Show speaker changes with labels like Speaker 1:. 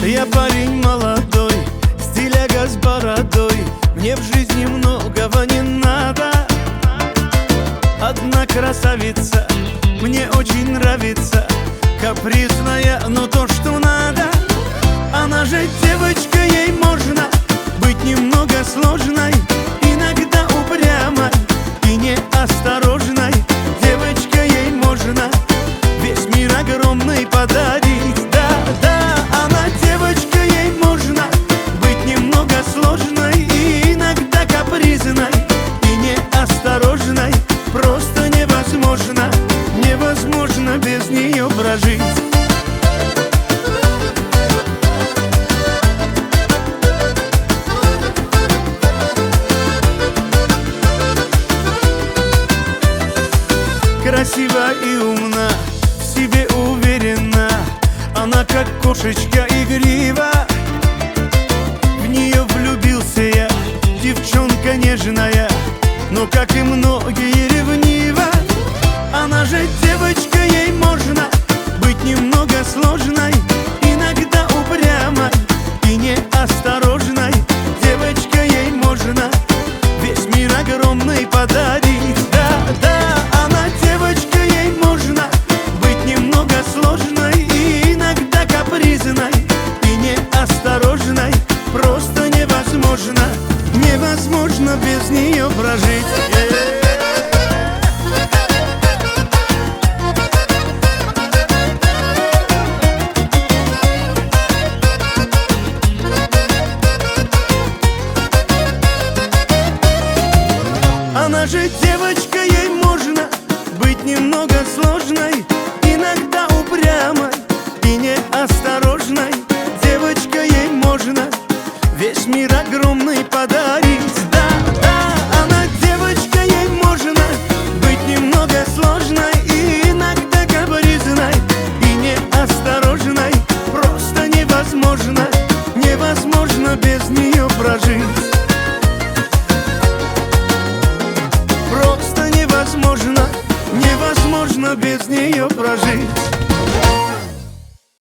Speaker 1: Я парень молодой, стиляга с бородой. Мне в жизни многого не надо. Одна красавица мне очень нравится, капризная, но то, что надо. Она же девочка, ей можно быть немного сложной, иногда упрямой и неосторожной. Девочка, ей можно весь мир огромный подарить. Да, да, она девочка, ей можно быть немного сложной и иногда капризной и неосторожной. Просто невозможно, невозможно без нее прожить. Красива и умна, в себе уверена, она как кошечка игрива. В нее влюбился я, девчонка нежная, но, как и многие, ревнива. Она же девочка, ей можно быть немного сложной, иногда упрямой и неосторожной. Девочка, ей можно весь мир огромный подарить. Да, да, она девочка, ей можно быть немного сложной и иногда капризной и неосторожной. Просто невозможно, невозможно без нее прожить. Она же девочка, ей можно быть немного сложной, иногда упрямой и неосторожной. Девочка, ей можно весь мир огромный подарить. Да, да, она девочка, ей можно быть немного сложной и иногда капризной и неосторожной. Просто невозможно, невозможно без нее прожить. Просто невозможно, невозможно без нее прожить.